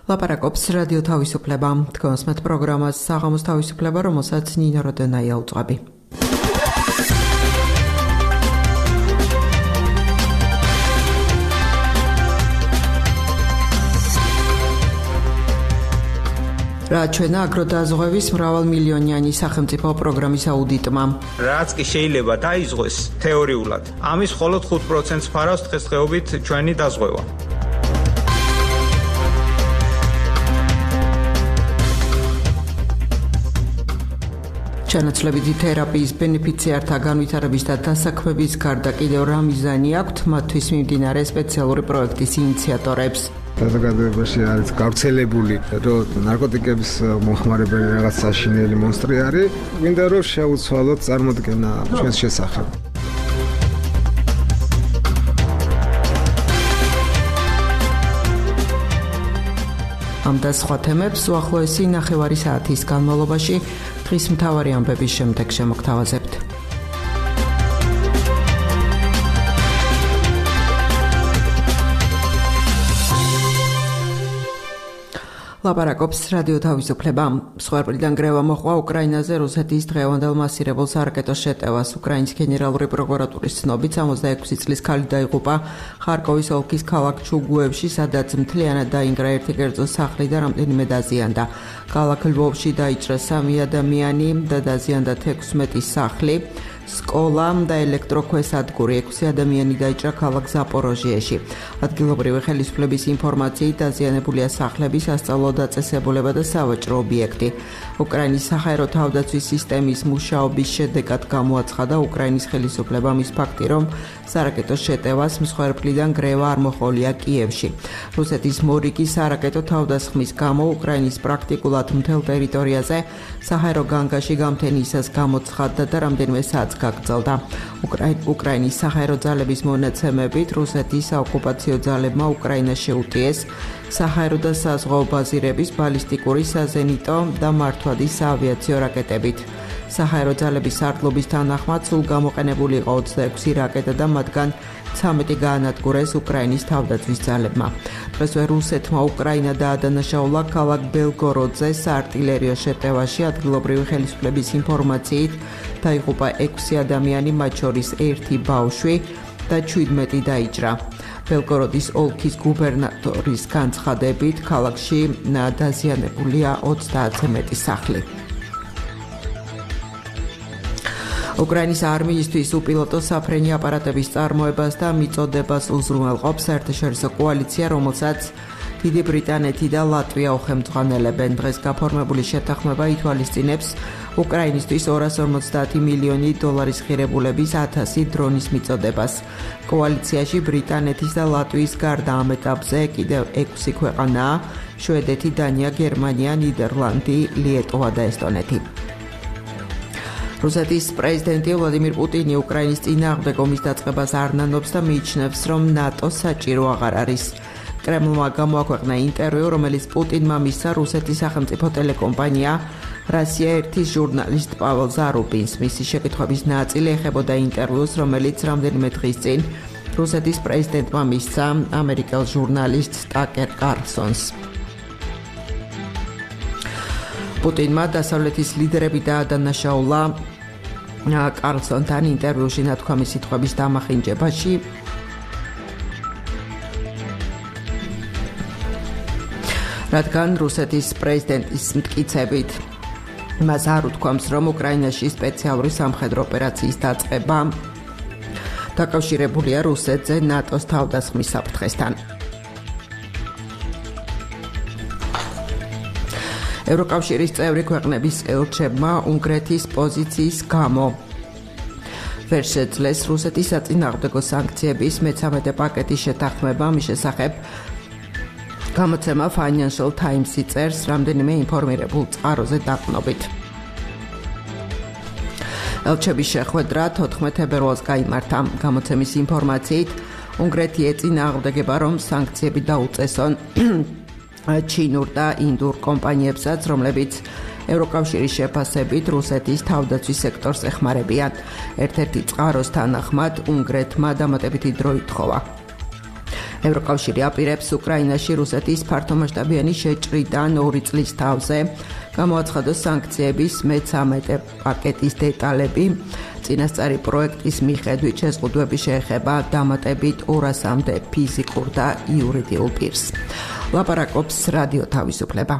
ლაპარაკობს რადიო თავისუფლება. თქვენსმეთ პროგრამას საღამოს თავისუფლება, რომელსაც ნინო როდენაია უძღვები. რა ჩვენა აგროდაზღვევის მრავალმილიონიანი სახელმწიფო პროგრამის აუდიტმა. რაც კი შეიძლება დაიზღვეს თეორიულად, ამის მხოლოდ 5%-ს ფარავს დღესდღეობით ჩვენი დაზღვევა. ჩანაცვლებითი თერაპიის ბენეფიციართა განვითარების და დასაქმების გარდა კიდევ რა მიზანი აქვთ მათთვის მიმდინარე სპეციალური პროექტის ინიციატორებს. საზოგადოებაში არის გავრცელებული, რომ ნარკოტიკების მოხმარებელი რაღაც საშინელი მონსტრი არის, გვინდა რომ შეუცვალოთ წარმოდგენა ჩვენს შესახებ. ამ და სხვა თემებს უახლოესი ნახევარი საათის განმავლობაში დღის მთავარი ამბების შემდეგ შემოგთავაზებთ. ლაპარაკობს რადიო თავისუფლება. მსხვერპლიდან გრევა მოყვა უკრაინაზე რუსეთის დღევანდელ მასირებულ სარაკეტო შეტევას. უკრაინის გენერალური პროკურატურის ცნობით 66 წლის ქალი დაიღუპა ხარკოვის ოლქის ქალაქ ჩუგუევში, სადაც მთლიანად დაინგრა ერთი კერძო სახლი და რამდენიმე დაზიანდა. ქალაქ ლვოვში დაიჭრა 3 ადამიანი და დაზიანდა 16 სახლი. სკოლა და ელექტროქვესადგური 6 ადამიანი დაიჭრა ქალაქ ზაპოროჟიეში. ადგილობრივი ხელისუფლების ინფორმაციით დაზიანებულია სახლები, სასწავლო დაწესებულება და სავაჭრო ობიექტი. უკრაინის საჰაერო თავდაცვის სისტემის მუშაობის შედეგად გამოაცხადა უკრაინის ხელისუფლებამ ის ფაქტი, რომ სარაკეტო შეტევას მსხვერპლიდან გრევა არ მოჰყოლია კიევში. რუსეთის მორიგი სარაკეტო თავდასხმის გამო უკრაინის პრაქტიკულად მთელ ტერიტორიაზე საჰაერო განგაში გამთენისას გამოცხადდა და რამდენიმე საათს გაგრძელდა. უკრაინის საჰაერო ძალების მონაცემებით რუსეთის საოკუპაციო ძალებმა უკრაინას შეუტიეს საჰაერო და საზღვაო ბაზირების ბალისტიკური, საზენიტო და მართვადი საავიაციო რაკეტებით. საჰაერო ძალების სარდლობის თანახმად სულ გამოყენებული იყო 26 რაკეტა და მათგან 13 გაანადგურეს უკრაინის თავდაცვის ძალებმა. დღესვე რუსეთმა უკრაინა დაადანაშაულა ქალაქ ბელგოროდზე საარტილერიო შეტევაში. ადგილობრივი ხელისუფლების ინფორმაციით დაიღუპა 6 ადამიანი, მათ შორის 1 ბავშვი და 17 დაიჭრა. ბელგოროდის ოლქის გუბერნატორის განცხადებით ქალაქში დაზიანებულია 30-ზე მეტი სახლი. უკრაინის არმიისთვის უპილოტო საფრენი აპარატების წარმოებას და მიწოდებას უზრუნველყოფს საერთაშორისო კოალიცია, რომელსაც დიდი ბრიტანეთი და ლატვია უხელმძღვანელებენ. დღეს გაფორმებული შეთანხმება ითვალისწინებს უკრაინისთვის 250 მილიონი დოლარის ღირებულების 1000 დრონის მიწოდებას. კოალიციაში ბრიტანეთის და ლატვიის გარდა ამ ეტაპზე კიდევ 6 ქვეყანაა: შვედეთი, დანია, გერმანია, ნიდერლანდი, ლიეტუვა და ესტონეთი. რუსეთის პრეზიდენტი ვლადიმირ პუტინი უკრაინის წინააღმდეგ ომის დაწყებას არ ნანობს და მიიჩნევს, რომ ნატო საჭირო აღარ არის. კრემლმა გამოაქვეყნა ინტერვიუ, რომელიც პუტინმა მისცა რუსეთის სახელმწიფო ტელეკომპანია რასია 1-ის ჟურნალისტ პაվել ზარუბინს. მისი შეკითხვების ნაწილი ეხებოდა ინტერვიუს, რომელიც რამდენიმე დღის წინ რუსეთის პრეზიდენტმა მისცა ამერიკელ ჟურნალისტ ტაკერ კარლსონს. პუტინმა დასავლეთის ლიდერები დაადანაშაულა კარლსონთან ინტერვიუში ნათქვამი სიტყვების დამახინჯებაში. რადგან რუსეთის პრეზიდენტის მტკიცებით მას არ უთქვამს, რომ უკრაინაში სპეციალური სამხედრო ოპერაციის დაწყება დაკავშირებულია რუსეთზე ნატოს თავდასხმის საფრთხესთან. ევროკავშირის წევრი ქვეყნების ელჩებმა უნგრეთის პოზიციის გამო ვერ შეძლეს რუსეთის საწინააღმდეგო სანქციების მე-13 პაკეტის შეთანხმება. მის შესახებ გამოცემა Financial Times-ი წერს რამდენიმე ინფორმირებულ წყაროზე დაყრდნობით. ელჩების შეხვედრა 14 თებერვალს გაიმართა. გამოცემის ინფორმაციით უნგრეთი ეწინააღმდეგება, რომ სანქციები დაუწესონ ჩინურ და ინდურ კომპანიებსაც, რომლებიც ევროკავშირის შეფასებით რუსეთის თავდაცვის სექტორს ეხმარებიან. ერთ-ერთი წყაროს თანახმად უნგრეთმა დამატებითი დრო ითხოვა. ევროკავშირი აპირებს უკრაინაში რუსეთის ფართომასშტაბიანი შეჭრიდან 2 წლის თავზე გამოაცხადოს სანქციების მე-13 პაკეტის დეტალები. წინასწარი პროექტის მიხედვით შეზღუდვები შეეხება დამატებით 200-მდე ფიზიკურ და იურიდიულ პირს. ლაპარაკობს რადიო თავისუფლება.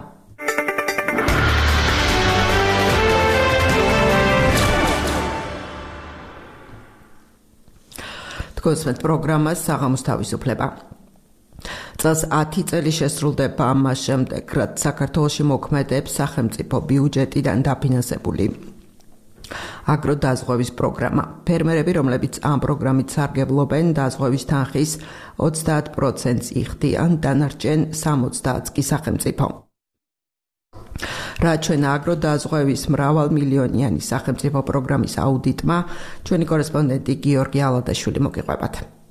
თქვენს პროგრამას საღამოს თავისუფლება. წელს 10 წელი შესრულდება ამას შემდეგ, რაც საქართველოში მოქმედებს სახელმწიფო ბიუჯეტიდან დაფინანსებული აგროდაზღვევის პროგრამა. ფერმერები, რომლებიც ამ პროგრამით სარგებლობენ, დაზღვევის თანხის 30%-ს იხდიან, დანარჩენ 70%-ს კი სახელმწიფო. რაც ჩვენ აგროდაზღვევის მრავალმილიონიანი სახელმწიფო პროგრამის აუდიტმა, ჩვენი კორესპონდენტი გიორგი ალადაშვილი მოგიყვებათ.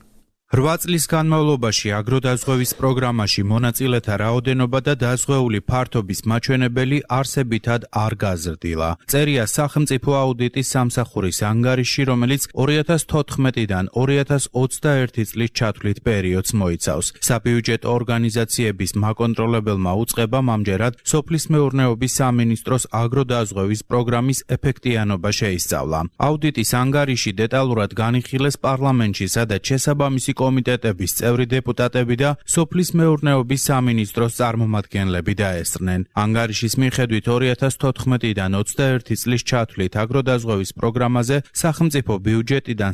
8 წლის განმავლობაში აგროდაზღვევის პროგრამაში მონაწილეთა რაოდენობა და დაზღვეული ფართობის მაჩვენებელი არსებითად არ გაზრდილა. წერია სახელმწიფო აუდიტის სამსახურის ანგარიში, რომელიც 2014-დან 2021 წლის ჩათვლით პერიოდს მოიცავს. საბიუჯეტო ორგანიზაციების მაკონტროლებელმა უწყებამ ამჯერად სოფლის მეურნეობის სამინისტროს აგროდაზღვევის პროგრამის ეფექტიანობა შეისწავლა. აუდიტის ანგარიში დეტალურად განიხილეს პარლამენტში, სადაც შესაბამისი კომიტეტების წევრი დეპუტატები და სოფლის მეურნეობის სამინისტროს წარმომადგენლები დაესწრნენ. ანგარიშის მიხედვით 2014-დან 21 წლის ჩათვლით აგროდაზღვევის პროგრამაზე სახელმწიფო ბიუჯეტიდან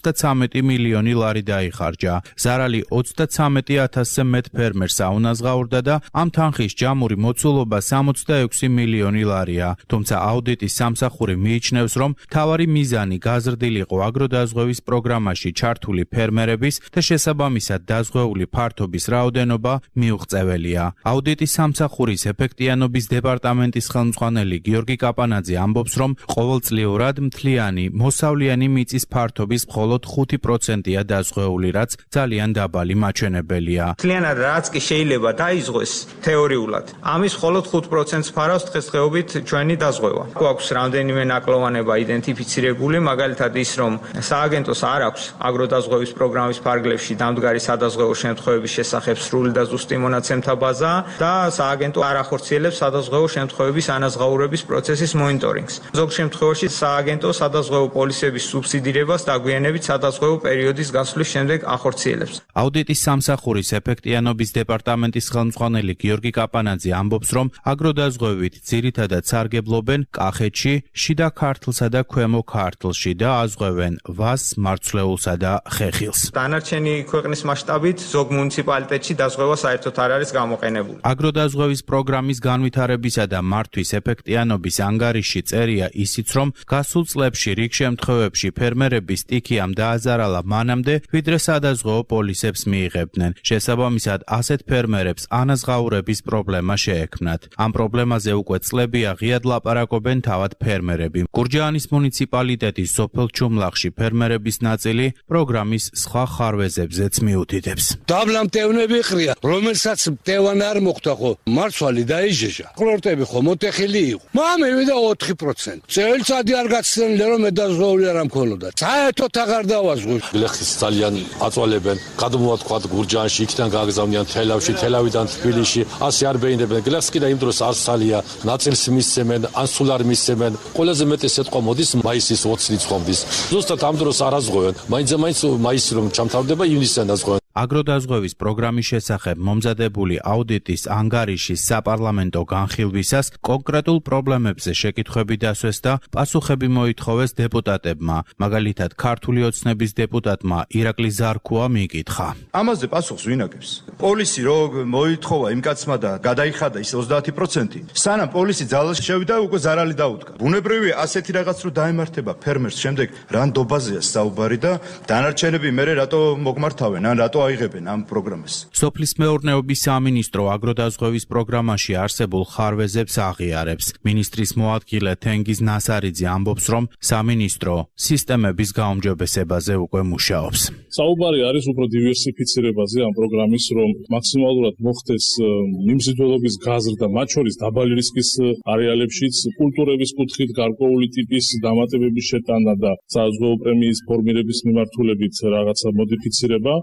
73 მილიონი ლარი დაიხარჯა. ზარალი 33,000-ზე მეტ ფერმერს აუნაზღაურდა და ამ თანხის ჯამური მოცულობა 66 მილიონი ლარია. თუმცა აუდიტის სამსახური მიიჩნევს, რომ მთავარი მიზანი გაზრდილიყო აგროდაზღვევის პროგრამაში ჩართული ფერმერების და შესაბამისად დაზღვეული ფართობის რაოდენობა მიუღწეველია. აუდიტის სამსახურის ეფექტიანობის დეპარტამენტის ხელმძღვანელი გიორგი კაპანაძე ამბობს, რომ ყოველწლიურად მთლიანი მოსავლიანი მიწის ფართობის მხოლოდ 5%-ია დაზღვეული, რაც ძალიან დაბალი მაჩვენებელია. მთლიანად რაც კი შეიძლება დაიზღვეს თეორიულად, ამის მხოლოდ 5%-ს ფარავს დღესდღეობით ჩვენი დაზღვევა. გვაქვს რამდენიმე ნაკლოვანება იდენტიფიცირებული, მაგალითად ის, რომ სააგენტოს არ აქვს აგროდაზღვევის პროგრამის ფარგლებში დამდგარი სადაზღვეო შემთხვევების შესახებ სრული და ზუსტი მონაცემთა ბაზა და სააგენტო არ ახორციელებს სადაზღვეო შემთხვევების ანაზღაურების პროცესის მონიტორინგს. ზოგ შემთხვევაში სააგენტო სადაზღვეო პოლისების სუბსიდირებას დაგვიანებით სადაზღვეო პერიოდის გასვლის შემდეგ ახორციელებს. აუდიტის სამსახურის ეფექტიანობის დეპარტამენტის ხელმძღვანელი გიორგი კაპანაძე ამბობს, რომ აგროდაზღვევით ძირითადად სარგებლობენ კახეთში, შიდა ქართლსა და ქვემო ქართლში და აზღვევენ ვას, მარცვლეულსა და ხეხილს. დანარჩენი ქვეყნის მასშტაბით ზოგ მუნიციპალიტეტში დაზღვევა საერთოდ არ არის გამოყენებული. აგროდაზღვევის პროგრამის განვითარებისა და მართვის ეფექტიანობის ანგარიში წერია ისიც, რომ გასულ წლებში რიგ შემთხვევებში ფერმერები სტიქიამ დააზარალა მანამდე, ვიდრე სადაზღვეო პოლისებს მიიღებდნენ. შესაბამისად, ასეთ ფერმერებს ანაზღაურების პრობლემა შეექმნათ. ამ პრობლემაზე უკვე წლებია ღიად ლაპარაკობენ თავად ფერმერები. გურჯაანის მუნიციპალიტეტის სოფელ ჩუმლახში ფერმერების ნაწილი პროგრამის სხვა ხარვეზებზეც მიუთითებს. დაბლა მტევნები ყრია, რომელსაც მტევან არ მოხდა ხო, მარცვალი დაიჟეჟა. ყლორტები ხო მოტეხილი იყო. მივიდა 4%. წელიწადი არ გაცნენილა, რომ მედაზღვეული არ ამქოლოდა. საერთოდ აღარ დავაზღვე. გლეხის ძალიან აწვალებენ. გადმოვათქვათ გურჯაანში, იქიდან გააგზავნიან თელავში, თელავიდან თბილისში. ასე არ ბეინებენ. გლეხს კი და იმ დროს არსალია, ნაწილს მისცემენ, ან სულ არ მისცემენ. ყველაზე მეტი სიტყვა მოდის მაისის 20 წლით. ზუსტად ამ დროს არ აზღვევენ. მაინც მაისი რომ ჩამთავრდება ივნისიდან დაზღვევენ. აგროდაზღვევის პროგრამის შესახებ მომზადებული აუდიტის ანგარიშის საპარლამენტო განხილვისას კონკრეტულ პრობლემებზე შეკითხვები დასვეს და პასუხები მოითხოვეს დეპუტატებმა. მაგალითად, ქართული ოცნების დეპუტატმა ირაკლი ზარქუა მიიკითხა. ამაზე პასუხს ვინ აკეთებს? პოლისი რო მოითხოვა იმ კაცმა და გადაიხადა ის 30%, სანამ პოლისი ძალაში შევიდა, უკვე ზარალი დაუდგა. ბუნებრივია ასეთი რაღაც რო დაემართება ფერმერს, შემდეგ რანდობაზეა საუბარი და დანარჩენები მერე რატო მოგმართავენ, ან რატო აიღებენ ამ პროგრამას. სოფლის მეურნეობის სამინისტრო აგროდაზღვევის პროგრამაში არსებულ ხარვეზებს აღიარებს. მინისტრის მოადგილე თენგიზ ნასარიძე ამბობს, რომ სამინისტრო სისტემების გაუმჯობესებაზე უკვე მუშაობს. საუბარი არის უფრო დივერსიფიცირებაზე ამ პროგრამის, რომ მაქსიმალურად მოხდეს მიმზიდველობის გაზრდა, მათ შორის დაბალი რისკის არეალებშიც, კულტურების კუთხით გარკვეული ტიპის დამატებების შეტანა და საზღვაო პრემიის ფორმირების მიმართულებით რაღაცა მოდიფიცირება. რა ტიპის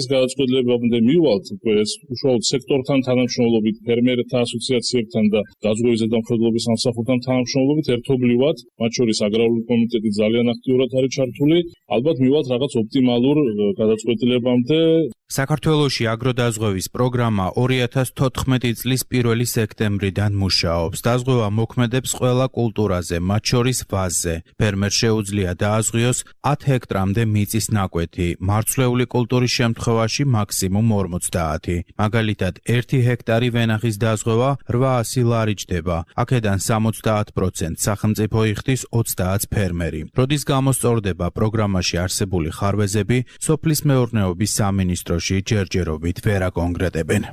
წლების გადაწყვეტილებამდე მივალთ, ეს უშუალოდ სექტორთან თანამშრომლობით, ფერმერთა ასოციაციებთან და დაზღვევის ზედამხედველობის სამსახურთან თანამშრომლობით ერთობლივად, მათ შორის აგრარული კომიტეტი ძალიან აქტიურად არის ჩართული, ალბათ მივალთ რაღაც ოპტიმალურ გადაწყვეტილებამდე. საქართველოში აგროდაზღვევის პროგრამა 2014 წლის 1 სექტემბრიდან მუშაობს. დაზღვევა მოქმედებს ყველა კულტურაზე, მათ შორის ვაზზე. ფერმერს შეუძლია დააზღვიოს 10 ჰექტრამდე მიწის ნაკვეთი, მარცვლეული კულტურის შემთხვევაში მაქსიმუმ 50. მაგალითად, 1 ჰექტარი ვენახის დაზღვევა 800 ლარი ჯდება. აქედან 70% სახელმწიფო იხდის 30 ფერმერი. როდის გამოსწორდება პროგრამაში არსებული ხარვეზები, სოფლის მეურნეობის სამინისტროში ჯერჯერობით ვერ აკონკრეტებენ.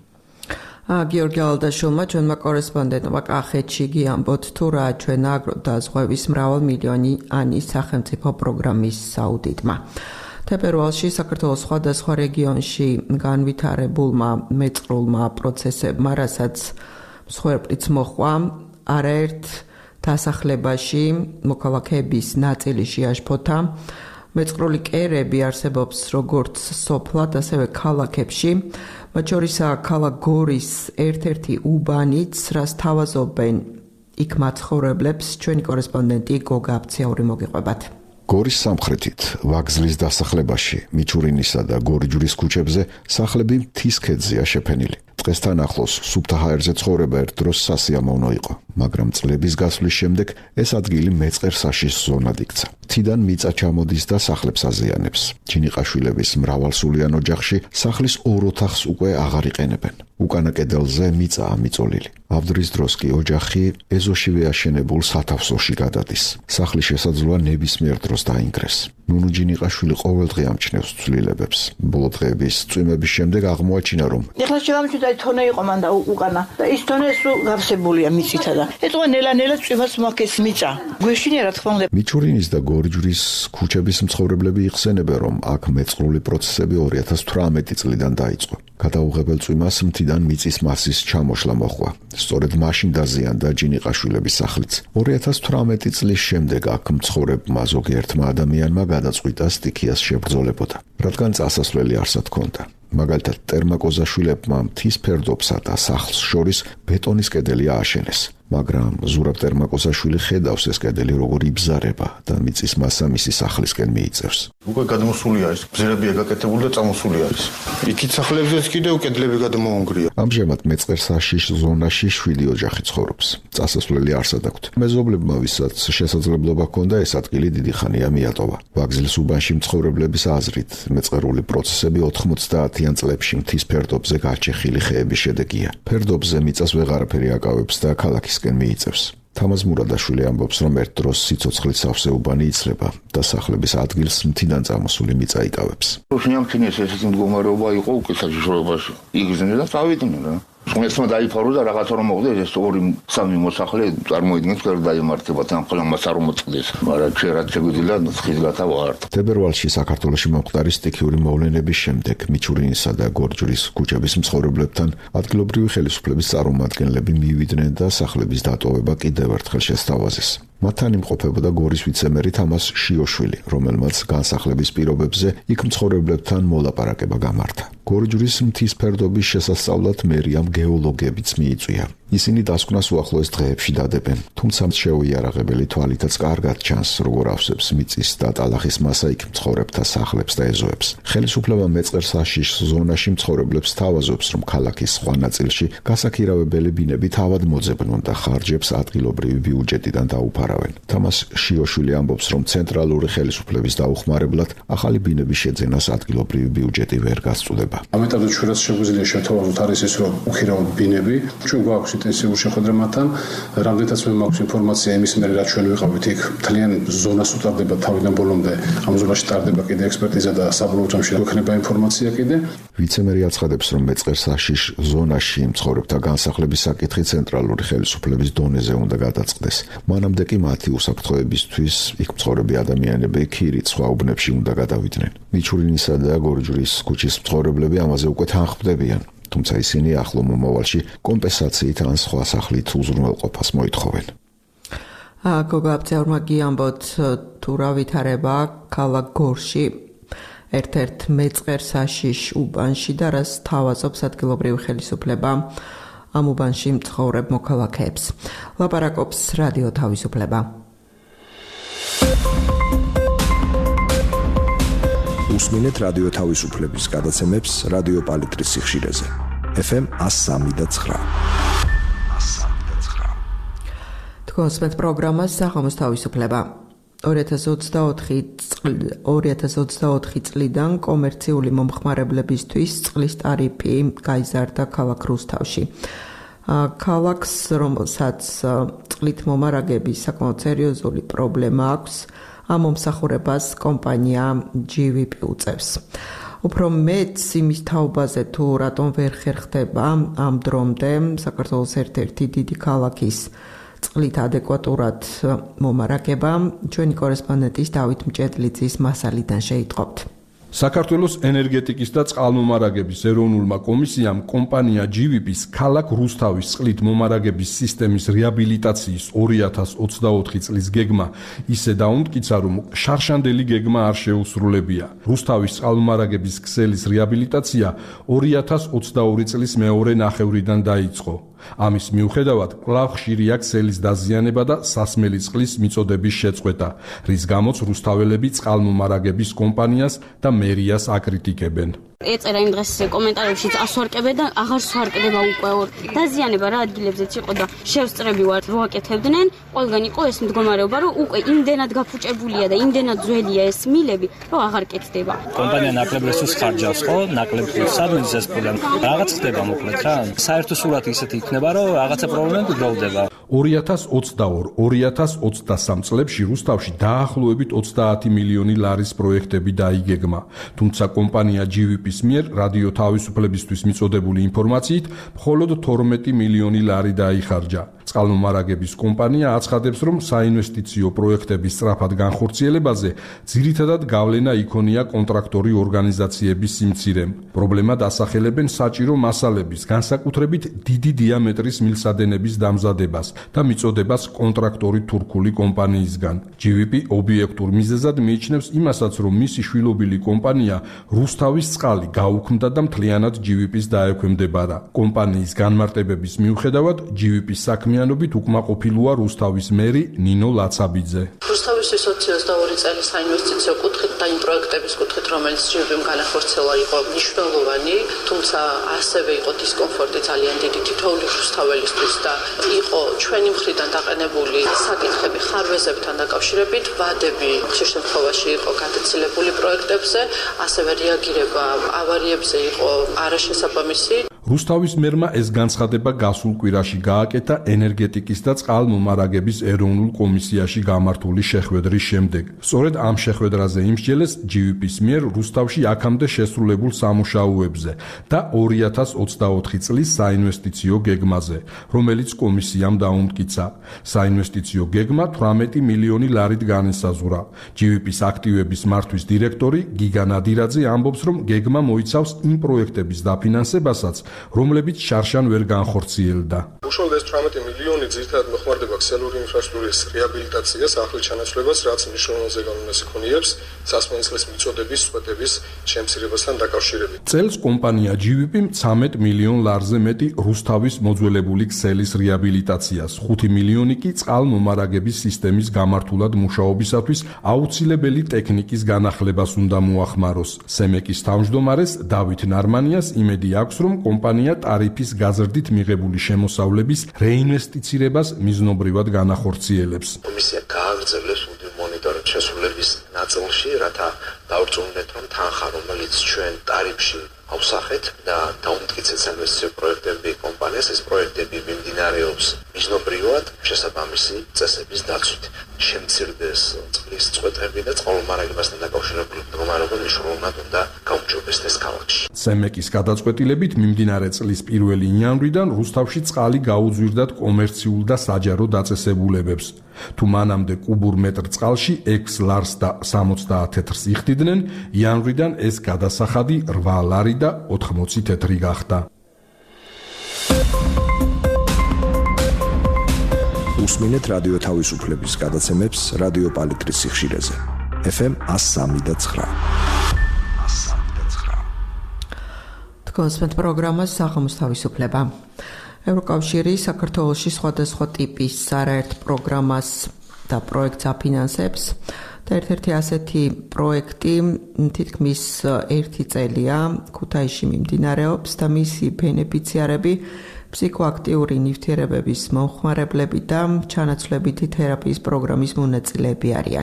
გიორგი ალდაშვილმა ჩვენმა კორესპონდენტმა კახეთში გიამბოთ თუ რა ჩვენ აგროდაზღვევის მრავალმილიონიანი სახელმწიფო პროგრამის აუდიტმა. თებერვალში საქართველოს სხვადასხვა რეგიონში განვითარებულმა მეწყრულმა პროცესებმა, რასაც მსხვერპლიც მოჰყვა, არაერთ დასახლებაში მოქალაქეების ნაწილი შეაშფოთა. მეწყრული კერები არსებობს როგორც სოფლად, ასევე ქალაქებში. მათ შორისაა ქალაქ გორის ერთ-ერთი უბანიც, რაც თავაზობენ იქ მაცხოვრებლებს. ჩვენი კორესპონდენტი გოგა აფციური მოგიყვებათ. გორის სამხრეთით, ვაგზლის დასახლებაში, მიჩურინისა და გორიჯვრის ქუჩებზე სახლები მთის ქედზეა შეფენილი. დღესთან ახლოს სუფთა ჰაერზე ცხოვრება ერთ დროს სასიამოვნო იყო, მაგრამ წლების გასვლის შემდეგ ეს ადგილი მეწყერსაშის ზონად იქცა. მთიდან მიწა ჩამოდის და სახლებს აზიანებს. ჯინიყაშვილების მრავალსულიან ოჯახში სახლის ორ ოთახს უკვე აღარ იყენებენ. უკანა კედელზე მიწაა მიწოლილი. ავდრის დროს კი ოჯახი ეზოშივე აშენებულ სათავსოში გადადის. სახლის შესაძლოა ნებისმიერ დროს დაინგრეს. ნუნუ ჯინიყაშვილი ყოველდღე ამჩნევს ცვლილებებს. ბოლო დღეების წვიმების შემდეგ აღმოაჩინა, რომ ეხლა შევამჩნევ თონე იყო მანდა უკანა და ის თონე გავსებულია მიწითა და ეთქვა ნელა-ნელა წვიმას მოაქეს მიწა. გვეშინია რა თქმა უნდა. მიჩურინის და გორიჯვრის ქუჩების მცხოვრებლები იხსენებენ, რომ აქ მეწყრული პროცესები 2018 წლიდან დაიწყო. გადაუღებელ წვიმას მთიდან მიწის მასის ჩამოშლა მოხდა. სწორედ მაშინ დაზიანდა ჯინიყაშვილების სახლიც. 2018 წლის შემდეგ აქ მცხოვრებმა ზოგიერთმა ადამიანმა გადაწყვიტა სტიქიას შებრძოლებოდა, რადგან წასასვლელი არსად ჰქონდა. მაგალითად, ტერმაკოზაშვილებმა მთის ფერდობსა და სახლს შორის ბეტონის კედელი ააშენეს. მაგრამ ზურაბ ტერმაკოზაშვილი ხედავს ეს კედელი როგორ იბზარება და მიწის მასა მისი სახლისკენ მიიწევს. უკვე გადმოსული არის, ბზერებია გაკეთებული და წამოსული არის. იქით სახლებზეც კიდევ კედლები გადმოუნგრია. ამჟამად მეწყერსაშის ზონაში 7 ოჯახი ცხოვრობს. წასასვლელი არსად აქვთ. მეზობლებმა, ვისაც შესაძლებლობა ჰქონდა ეს ადგილი დიდი ხანია მიატოვა. ვაგზლის უბანში მცხოვრებლების აზრით, მეწყრული პროცესები 90-იან წლებში მთის ფერდობზე გაჩეხილი ხეების შედეგია. ფერდობზე მიწას ვეღარაფერი აკავებს და ქალაქის მიიწევს. თამაზ მურადაშვილი ამბობს, რომ ერთ დროს სიცოცხლის სავსე უბანი იცლება და სახლების ადგილს მთიდან წამოსული მიწა იკავებს. შინამჩნიეს ესეთი მდგომარეობა იყო უკვე საშიშროებაში. იგრძნე და წავიდნენ რა. ესმა დაიფარო და რაღაცა რომ მოხდეს, ეს 2-3 მოსახლე წარმოიდგინეს ვერ დაემართება თან ყველამაც არ მოწყდეს. მაგრამ ჩვენ რაც შეგვიძლია ხის გათავართ. თებერვალში საქართველოში მომხდარი სტიქიური მოვლენების შემდეგ მიჩურინისა და გორჯვრის ქუჩების მცხოვრებლებთან ადგილობრივი ხელისუფლების წარმომადგენლები მივიდნენ და სახლების დატოვება კიდევ ერთხელ შესთავაზეს. მათთან იმყოფებოდა გორის ვიცემერი თამაზ შიოშვილი, რომელმაც განსახლების პირობებზე იქ მცხოვრებლებთან მოლაპარაკება გამართა. გორჯვრის მთის ფერდობის შესასწავლად მერიამ გეოლოგებიც მიიწვია. ისინი დასკვნას უახლოეს დღეებში დადებენ, თუმცა შეუიარაღებელი თვალითაც კარგად ჩანს, როგორ ავსებს მიწის და ტალახის მასა იქ მცხოვრებთა სახლებს და ეზოებს. ხელისუფლება მეწყერსაშის ზონაში მცხოვრებლებს თავაზობს, რომ ქალაქის სხვა ნაწილში გასაქირავებელი ბინები თავად მოძებნონ და ხარჯებს ადგილობრივი ბიუჯეტიდან დაუფარავენ. თამაზ შიოშვილი ამბობს, რომ ცენტრალური ხელისუფლების დაუხმარებლად ახალი ბინების შეძენას ადგილობრივი ბიუჯეტი ვერ გასწვდება. ამიტომ ჩვენ რაც შეგვიძლია შევთავაზოთ არის ის, რომ უქირავთ ბინები, ჩვენ გვაქვს ინტენსიური შეხვედრა მათთან, რამდენადაც მე მაქვს ინფორმაცია იმის მერე რაც ჩვენ ვიყავით იქ, მთლიან ზონას უტარდება თავიდან ბოლომდე, ამ ზონაში ტარდება კიდე ექსპერტიზა და საბოლოო ჯამში გვექნება ინფორმაცია კიდე. ვიცემერი აცხადებს, რომ მეწყერსაშის ზონაში მცხოვრებთა განსახლების საკითხი ცენტრალური ხელისუფლების დონეზე უნდა გადაწყდეს. მანამდე კი მათი უსაფრთხოებისთვის იქ მცხოვრები ადამიანები ქირით სხვა უბნებში უნდა გადავიდნენ. მიჩურინისა და გორჯვრის ქუჩის მცხოვრებლები ამაზე უკვე თანხმდებიან. თუმცა ისინი ახლო მომავალში კომპენსაციით ან სხვა სახლით უზრუნველყოფას მოითხოვენ. გოგა აფცეურმა გიამბოთ თუ რა ვითარება ქალაქ გორში. ერთ-ერთ მეწყერ საშიშ უბანში და რაც თავაზობს ადგილობრივი ხელისუფლება ამ უბანში მცხოვრებ მოქალაქეებს. ლაპარაკობს რადიო თავისუფლება. უსმინეთ რადიო თავისუფლების გადაცემებს რადიო პალიტრის სიხშირეზე. FM 103.9. თქვენს პროგრამას საღამოს თავისუფლება. 2024 წლიდან კომერციული მომხმარებლებისთვის წყლის ტარიფი გაიზარდა ქალაქ რუსთავში. ქალაქს, რომელსაც წყლით მომარაგების საკმაოდ სერიოზული პრობლემა აქვს, ამ მომსახურებას კომპანია GVP უწევს. უფრო მეც იმის თაობაზე თუ რატომ ვერ ხერხდება ამ დრომდე საქართველოს ერთ-ერთი დიდი ქალაქის წყლით ადეკვატურად მომარაგება, ჩვენი კორესპონდენტის დავით მჭედლიძის მასალიდან შეიტყობთ. საქართველოს ენერგეტიკის და წყალმომარაგების ეროვნულმა კომისიამ კომპანია GVP-ს ქალაქ რუსთავის წყლით მომარაგების სისტემის რეაბილიტაციის 2024 წლის გეგმა ისე დაუმტკიცა, რომ შარშანდელი გეგმა არ შეუსრულებია. რუსთავის წყალმომარაგების ქსელის რეაბილიტაცია 2022 წლის მეორე ნახევრიდან დაიწყო. ამის მიუხედავად, კვლავ ხშირია ქსელის დაზიანება და სასმელი წყლის მიწოდების შეწყვეტა, რის გამოც რუსთაველები წყალმომარაგების კომპანიას და მერიას აკრიტიკებენ. ეწერა იმ დღეს კომენტარებშიც ასვარკებენ და აღარ სვარკდება უკვე. დაზიანება რა ადგილებზეც იყო და შევსწრები ვარ ვაკეთებდნენ, ყველგან იყო ეს მდგომარეობა, რომ უკვე იმდენად გაფუჭებულია და იმდენად ძველია ეს მილები, რომ აღარ კეთდება. კომპანია ნაკლებ რესურს ხარჯავს, ხო? ნაკლებ სადმე ეს პრობლემა. რაღაც ხდება მოკლედ რა. საერთო სურათი ისეთი იქნება, რომ რაღაცა პრობლემები გროვდება. 2022-2023 წლებში რუსთავში დაახლოებით 30 მილიონი ლარის პროექტები დაიგეგმა, თუმცა კომპანია GVP-ის მიერ რადიო თავისუფლებისთვის მიწოდებული ინფორმაციით მხოლოდ 12 მილიონი ლარი დაიხარჯა. წყალმომარაგების კომპანია აცხადებს, რომ საინვესტიციო პროექტების სწრაფად განხორციელებაზე ძირითადად გავლენა იქონია კონტრაქტორი ორგანიზაციების სიმცირემ. პრობლემად ასახელებენ საჭირო მასალების, განსაკუთრებით დიდი დიამეტრის მილსადენების დამზადებას და მიწოდებას კონტრაქტორი თურქული კომპანიისგან. GVP ობიექტურ მიზეზად მიიჩნევს იმასაც, რომ მისი შვილობილი კომპანია რუსთავის წყალი გაუქმდა და მთლიანად GVP-ს დაექვემდებარა. კომპანიის განმარტებების მიუხედავად, GVP-ის საქმიანობით უკმაყოფილოა რუსთავის მერი ნინო ლაცაბიძე. რუსთავის 22 წელი საინვესტიციო კუთხით და იმ პროექტების კუთხით, რომელიც GVP-მ განახორციელა, იყო მნიშვნელოვანი, თუმცა ასევე იყო დისკომფორტი ძალიან დიდი თითოეული რუსთაველისთვის და იყო ჩვენი მხრიდან დაყენებული საკითხები ხარვეზებთან დაკავშირებით, ვადები ხშირ შემთხვევაში იყო გადაცილებული პროექტებზე, ასევე რეაგირება ავარიებზე იყო არაშესაბამისი. რუსთავის მერმა ეს განცხადება გასულ კვირაში გააკეთა ენერგეტიკის და წყალმომარაგების ეროვნულ კომისიაში გამართული შეხვედრის შემდეგ. სწორედ ამ შეხვედრაზე იმსჯელეს GVP-ის მიერ რუსთავში აქამდე შესრულებულ სამუშაოებზე და 2024 წლის საინვესტიციო გეგმაზე, რომელიც კომისიამ დაუმტკიცა. საინვესტიციო გეგმა 18 მილიონი ლარით განისაზღვრა. GVP-ის აქტივების მართვის დირექტორი გიგა ნადირაძე ამბობს, რომ გეგმა მოიცავს იმ პროექტების დაფინანსებასაც, რომლებიც შარშან ვერ განხორციელდა. უშუალოდ 18 მილიონი ძირითადად მოხმარდება ქსელური ინფრასტრუქტურის რეაბილიტაციას, ახლის ჩანაცვლებას, რაც მნიშვნელოვანზე გავლენას იქონიებს სასმელი წყლის მიწოდების წყვეტების შემცირებასთან დაკავშირებით. წელს კომპანია GVP 13 მილიონ ლარზე მეტი რუსთავის მოძველებული ქსელის რეაბილიტაციას, 5 მილიონი კი წყალმომარაგების სისტემის გამართულად მუშაობისათვის აუცილებელი ტექნიკის განახლებას უნდა მოახმაროს. სემეკის თავმჯდომარეს დავით ნარმანიას იმედი აქვს, რომ კომპანია ტარიფის გაზრდით მიღებული შემოსავლების რეინვესტიცირებას მიზნობრივად განახორციელებს. კომისია გააგრძელებს მონიტორინგ შესრულების ნაწილში, რათა დავრწმუნდეთ, რომ თანხა, რომელიც ჩვენ ტარიფში ავსახეთ და დაუმტკიცეთ საინვესტიციო პროექტები კომპანიას, ეს პროექტები მიმდინარეობს მიზნობრივად შესაბამისი წესების დაცვით. შემცირდეს წყლის წყვეტები და წყალმომარაგებასთან დაკავშირებული მდგომარეობა მნიშვნელოვნად უნდა გაუმჯობესდეს ქალაქში. სემეკის გადაწყვეტილებით მიმდინარე წლის 1 იანვრიდან რუსთავში წყალი გაუძვირდათ კომერციულ და საჯარო დაწესებულებებს. თუ მანამდე კუბურ მეტრ წყალში 6 ლარს და 70 თეთრს იხდიდნენ, იანვრიდან ეს გადასახადი 8 ლარი და 80 თეთრი გახდა. უსმინეთ რადიო თავისუფლების გადაცემებს რადიო პალიტრის სიხშირეზე. FM 103.9. გონსმენთ პროგრამას საღამოს თავისუფლება. ევროკავშირი საქართველოში სხვადასხვა ტიპის არაერთ პროგრამას და პროექტს აფინანსებს. და ერთ-ერთი ასეთი პროექტი თითქმის 1 წელია ქუთაისში მიმდინარეობს და მისი ბენეფიციარები ფსიქოაქტიური ნივთიერებების მომხმარებლები და ჩანაცვლებითი თერაპიის პროგრამის მონაწილეები არიან.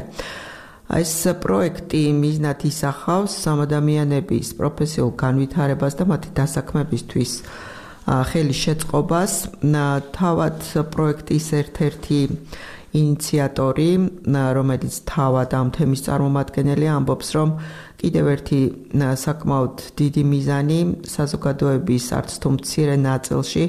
ეს პროექტი მიზნად ისახავს სამადამიანების პროფესიულ განვითარებას და მათი დასაქმებისთვის ხელის შეწყობას. თავად პროექტის ერთ-ერთი ინიციატორი, რომელიც თავად ამ თემის წარმომადგენელი, ამბობს, რომ კიდევ ერთი საკმაოდ დიდი მიზანი საზოგადოების არც თუ მცირე ნაწილში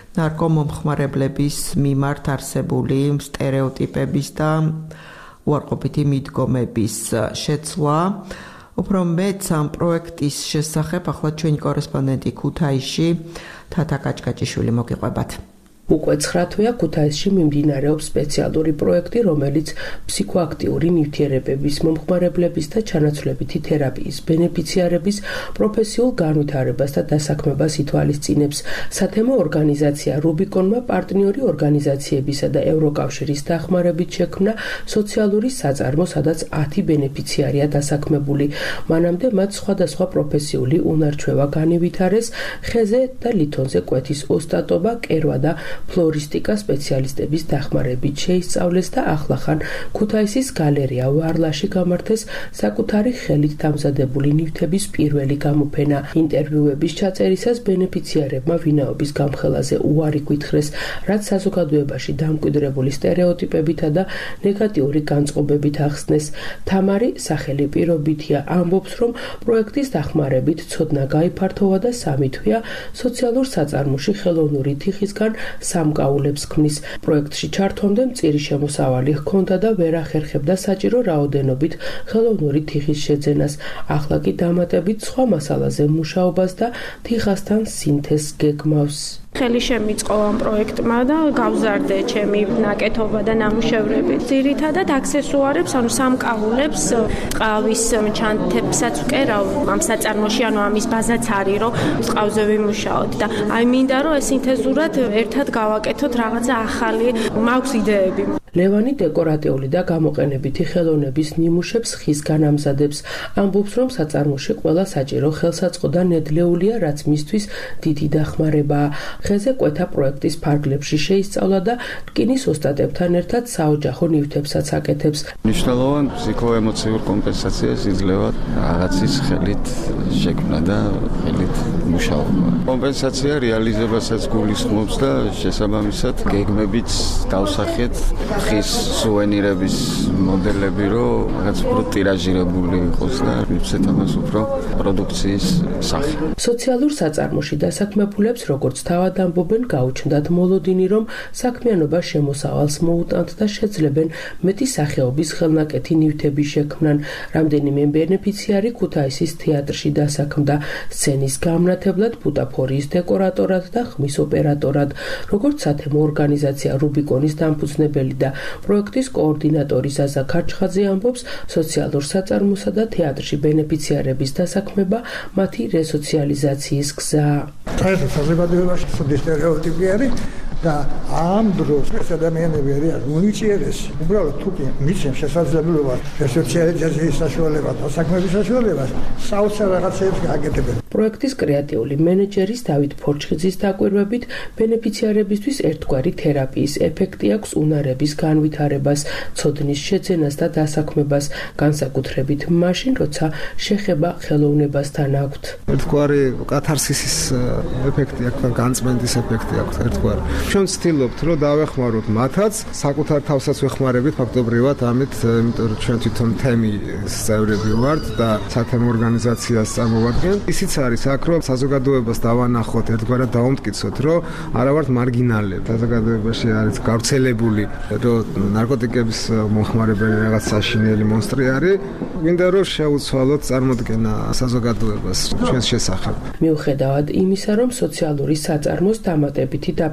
ნარკომომხმარებლების მიმართ არსებული სტერეოტიპების და უარყოფითი მიდგომების შეცვლა. უფრო მეც ამ პროექტის შესახებ ახლა ჩვენი კორესპონდენტი ქუთაისში თათა კაჭკაჭიშვილი მოგიყვებათ. უკვე 9 თვეა ქუთაისში მიმდინარეობს სპეციალური პროექტი, რომელიც ფსიქოაქტიური ნივთიერებების მომხმარებლების და ჩანაცვლებითი თერაპიის ბენეფიციარების პროფესიულ განვითარებას და დასაქმებას ითვალისწინებს. სათემო ორგანიზაცია რუბიკონმა პარტნიორი ორგანიზაციებისა და ევროკავშირის დახმარებით შექმნა სოციალური საწარმო, სადაც 10 ბენეფიციარია დასაქმებული. მანამდე მათ სხვადასხვა პროფესიული უნარჩვევა განივითარეს, ხეზე და ლითონზე კვეთის ოსტატობა, კერვა და ფლორისტიკა სპეციალისტების დახმარებით შეისწავლეს და ახლახან ქუთაისის გალერეა ვარლაში გამართეს საკუთარი ხელით დამზადებული ნივთების პირველი გამოფენა. ინტერვიუების ჩაწერისას ბენეფიციარებმა ვინაობის გამხელაზე უარი გითხრეს, რაც საზოგადოებაში დამკვიდრებული სტერეოტიპებითა და ნეგატიური განწყობებით ახსნეს. თამარი სახელი პირობითია, ამბობს, რომ პროექტის დახმარებით ცოდნა გაიფართოვა და 3 თვეა სოციალურ საწარმოში ხელოვნური თიხისგან სამკაულებს ქმნის. პროექტში ჩართვამდე მწირი შემოსავალი ჰქონდა და ვერ ახერხებდა საჭირო რაოდენობით ხელოვნური თიხის შეძენას. ახლა კი დამატებით სხვა მასალაზე მუშაობას და თიხასთან სინთეზს გეგმავს. ხელი შემიწყო ამ პროექტმა და გავზარდე ჩემი ნაკეთობა და ნამუშევრები. ძირითადად აქსესუარებს, ანუ სამკაულებს, ყავის ჩანთებსაც ვკერავ ამ საწარმოში, ანუ ამის ბაზაც არის, რომ ყავზე ვიმუშაოთ და აი მინდა რომ ეს სინთეზურად ერთად გავაკეთოთ რაღაცა ახალი, მაქვს იდეები. ლევანი დეკორატიული და გამოყენებითი ხელოვნების ნიმუშებს ხისგან ამზადებს. ამბობს, რომ საწარმოში ყველა საჭირო ხელსაწყო და ნედლეულია, რაც მისთვის დიდი დახმარებაა. ხეზე კვეთა პროექტის ფარგლებში შეისწავლა და რკინის ოსტატებთან ერთად საოჯახო ნივთებსაც აკეთებს. მნიშვნელოვან ფსიქოემოციურ კომპენსაციას იძლევა რაღაცის ხელით შექმნა და ხელით მუშაობა. კომპენსაცია რეალიზებასაც გულისხმობს და შესაბამისად გეგმებიც დავსახეთ ხის სუვენირების მოდელები, რომ რაღაც უფრო ტირაჟირებული იყოს და მივცეთ ამას უფრო პროდუქციის სახე. სოციალურ საწარმოში დასაქმებულებს, როგორც თავად ამბობენ, გაუჩნდათ მოლოდინი, რომ საქმიანობა შემოსავალს მოუტანთ და შეძლებენ მეტი სახეობის ხელნაკეთი ნივთები შექმნან. რამდენიმე ბენეფიციარი ქუთაისის თეატრში დასაქმდა სცენის გამნათებლად, ბუტაფორიის დეკორატორად და ხმის ოპერატორად. როგორც სათემო ორგანიზაცია რუბიკონის დამფუძნებელი და პროექტის კოორდინატორი ზაზა ქარჩხაძე ამბობს, სოციალურ საწარმოსა და თეატრში ბენეფიციარების დასაქმება მათი რესოციალიზაციის გზაა. საზოგადოებაში სტერეოტიპი არის და ამ დროს ეს ადამიანები არიან უნიჭიერესი. უბრალოდ თუ კი მისცემ შესაძლებლობას რესოციალიზაციის საშუალებას, დასაქმების საშუალებას, საოცარ რაღაცებს გააკეთებენ. პროექტის კრეატიული მენეჯერის დავით ფორჩხიძის დაკვირვებით, ბენეფიციარებისთვის ერთგვარი თერაპიის ეფექტი აქვს უნარების განვითარებას, ცოდნის შეძენას და დასაქმებას, განსაკუთრებით მაშინ, როცა შეხება ხელოვნებასთან აქვთ. ერთგვარი კათარსისის ეფექტი აქვს, განწმენდის ეფექტი აქვს ერთგვარი. ჩვენ ვცდილობთ, რომ დავეხმაროთ მათაც, საკუთარ თავსაც ვეხმარებით ფაქტობრივად ამით, იმიტომ რომ ჩვენ თვითონ თემის წევრები ვართ და სათემო ორგანიზაციას წარმოვადგენ. ისიც არის აქ, რომ საზოგადოებას დავანახოთ, ერთგვარად დავამტკიცოთ, რომ არა ვართ მარგინალები. საზოგადოებაში არის გავრცელებული, რომ ნარკოტიკების მომხმარებელი რაღაც საშინელი მონსტრი არის. მინდა რომ შეუცვალოთ წარმოდგენა საზოგადოებას ჩვენს შესახებ. მიუხედავად იმისა, რომ სოციალური საწარმოს დამატებითი დაფინანსება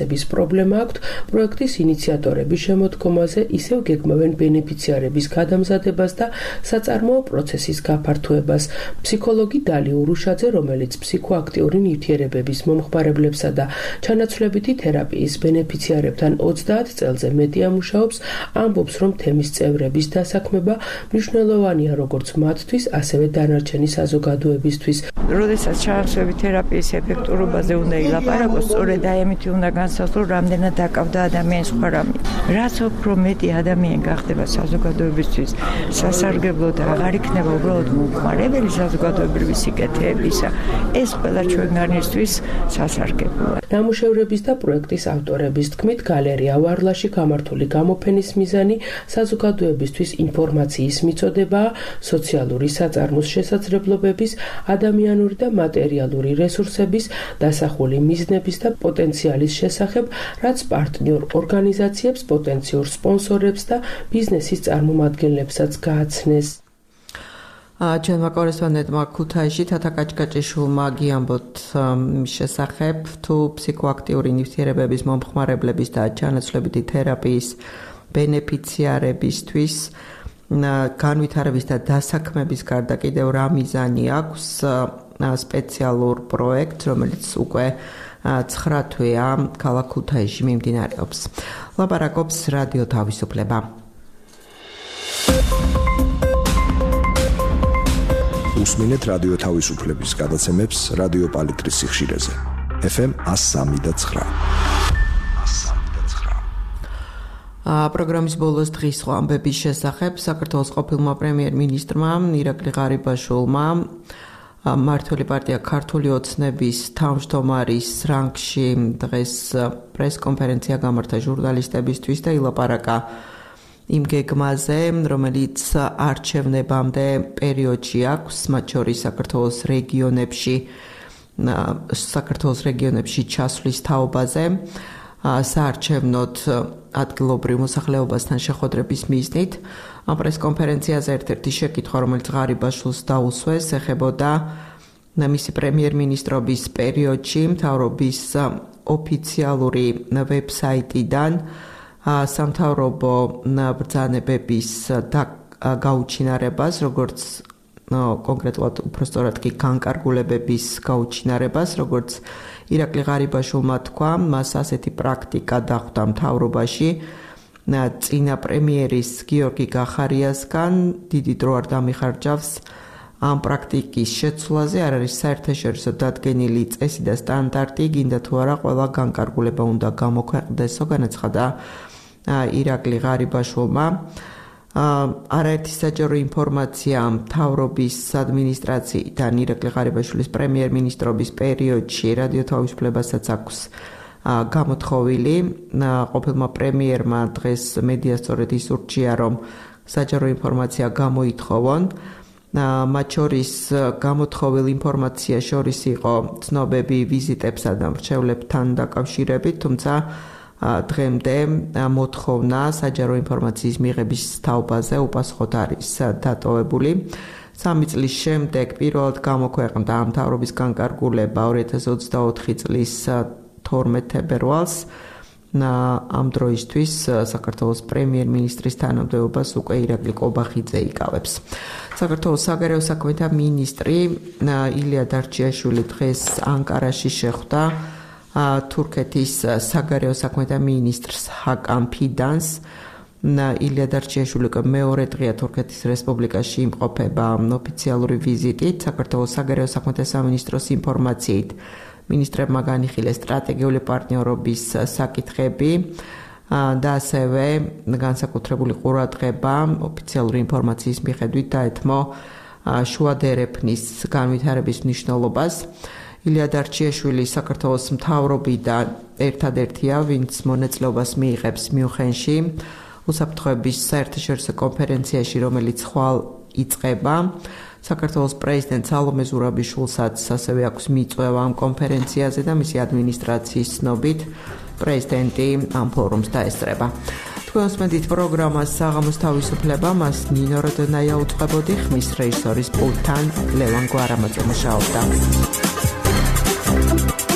მიღების პრობლემა აქვთ, პროექტის ინიციატორების შემოდგომაზე ისევ გეგმავენ ბენეფიციარების გადამზადებას და საწარმოო პროცესის გაფართოებას. ფსიქოლოგი დალი ურუშაძე, რომელიც ფსიქოაქტიური ნივთიერებების მომხმარებლებსა და ჩანაცვლებითი თერაპიის ბენეფიციარებთან 30 წელზე მეტი ამუშაობს, ამბობს, რომ თემის წევრების დასაქმება მნიშვნელოვანია როგორც მათთვის, ასევე დანარჩენი საზოგადოებისთვის. როდესაც ჩანაცვლებით თერაპიის ეფექტურობაზე უნდა ილაპარაკოს, სწორედ ამით უნდა განსაზღვრო, რამდენად დაკავდა ადამიანის სხვა რამე. რაც უფრო მეტი ადამიანი გახდება საზოგადოებისთვის სასარგებლო და აღარ იქნება უბრალოდ მომხმარებელი საზოგადოებრივი სიკეთეებისა, ეს ყველა ჩვენგანისთვის სასარგებლოა. ნამუშევრების და პროექტის ავტორების თქმით, გალერეა ვარლაში გამართული გამოფენის მიზანი საზოგადოებისთვის ინფორმაციის მიწოდებაა, სოციალური საწარმოს შესაძლებლობების, ადამიანური და მატერიალური რესურსების, დასახული მიზნების და პოტენციალის შესახებ, რაც პარტნიორ ორგანიზაციებს, პოტენციურ სპონსორებს და ბიზნესის წარმომადგენლებსაც გააცნეს. ჩვენმა კორესპონდენტმა ქუთაისში თათა კაჭკაჭიშვილმა გიამბოთ შესახებ თუ ფსიქოაქტიური ნივთიერებების მომხმარებლების და ჩანაცვლებითი თერაპიის ბენეფიციარებისთვის განვითარების და დასაქმების გარდა კიდევ რა მიზანი აქვს სპეციალურ პროექტს, რომელიც უკვე 9 თვეა ქალაქ ქუთაისში მიმდინარეობს. ლაპარაკობს რადიო თავისუფლება. უსმინეთ რადიო თავისუფლების გადაცემებს რადიო პალიტრის სიხშირეზე. FM 103.9. პროგრამის ბოლოს დღის სხვა ამბების შესახებ საქართველოს ყოფილმა პრემიერ-მინისტრმა ირაკლი ღარიბაშვილმა მმართველი პარტია ქართული ოცნების თავმჯდომარის რანგში დღეს პრესკონფერენცია გამართა ჟურნალისტებისთვის და ilaparaqa იმ გეგმაზე, რომელიც არჩევნებამდე პერიოდში აქვს, მათ შორის საქართველოს რეგიონებში ჩასვლის თაობაზე, საარჩევნოდ ადგილობრივ მოსახლეობასთან შეხვედრების მიზნით. ამ პრესკონფერენციაზე ერთ-ერთი შეკითხვა, რომელიც ღარიბაშვილს დაუსვეს, ეხებოდა მისი პრემიერ-მინისტრობის პერიოდში მთავრობის ოფიციალური ვებსაიტიდან სამთავრობო ბრძანებების გაუჩინარებას, როგორც კონკრეტულად უпростоრად კი განკარგულებების გაუჩინარებას, როგორც ირაკლი ღარიბაშვილმა თქვა, მას ასეთი პრაქტიკა დახვდა მთავრობაში წინა პრემიერის გიორგი გახარიასგან, დიდი დრო არ დამიხარჯავს ამ პრაქტიკის შეცვლაზე, არ არის საერთაშორისო დადგენილი წესი და სტანდარტი, გინდა თუ არა ყველა განკარგულება უნდა გამოქვეყნდესო, განაცხადა ირაკლი ღარიბაშვილმა. არაერთი საჯარო ინფორმაცია მთავრობის ადმინისტრაციიდან ირაკლი ღარიბაშვილის პრემიერ-მინისტრობის პერიოდში რადიო თავისუფლებასაც აქვს გამოთხოვილი. ყოფილმა პრემიერმა დღეს მედია სწორედ ის ურჩია, რომ საჯარო ინფორმაცია გამოითხოვონ. მათ შორის გამოთხოვილ ინფორმაცია შორის იყო ცნობები ვიზიტებსა და მრჩევლებთან დაკავშირებით, თუმცა დღემდე მოთხოვნა საჯარო ინფორმაციის მიღების თაობაზე უპასუხოდ არის დატოვებული. 3 წლის შემდეგ პირველად გამოქვეყნდა მთავრობის განკარგულება 2024 წლის 12 თებერვალს. ამ დროისთვის საქართველოს პრემიერ-მინისტრის თანამდებობას უკვე ირაკლი კობახიძე იკავებს. საქართველოს საგარეო საქმეთა მინისტრი ილია დარჩიაშვილი დღეს ანკარაში შეხვდა თურქეთის საგარეო საქმეთა მინისტრს ჰაკან ფიდანს. ილია დარჩიაშვილი მეორე დღეა თურქეთის რესპუბლიკაში იმყოფება ოფიციალური ვიზიტით. საქართველოს საგარეო საქმეთა სამინისტროს ინფორმაციით მინისტრებმა განიხილეს სტრატეგიული პარტნიორობის საკითხები და ასევე განსაკუთრებული ყურადღება ოფიციალური ინფორმაციის მიხედვით დაეთმო შუადერეფნის განვითარების მნიშვნელობას. ილია დარჩიაშვილი საქართველოს მთავრობიდან ერთადერთია, ვინც მონაწილეობას მიიღებს მიუნხენში უსაფრთხოების საერთაშორისო კონფერენციაში, რომელიც ხვალ იწყება. საქართველოს პრეზიდენტ სალომე ზურაბიშვილსაც ასევე აქვს მიწვევა ამ კონფერენციაზე და მისი ადმინისტრაციის ცნობით პრეზიდენტი ამ ფორუმს დაესწრება. თქვენ უსმენთ პროგრამას საღამოს თავისუფლება, მას ნინო როდონაია უწყებოდი, ხმის რეჟისორის პულტთან ლევან გვარამაძე მუშაობდა.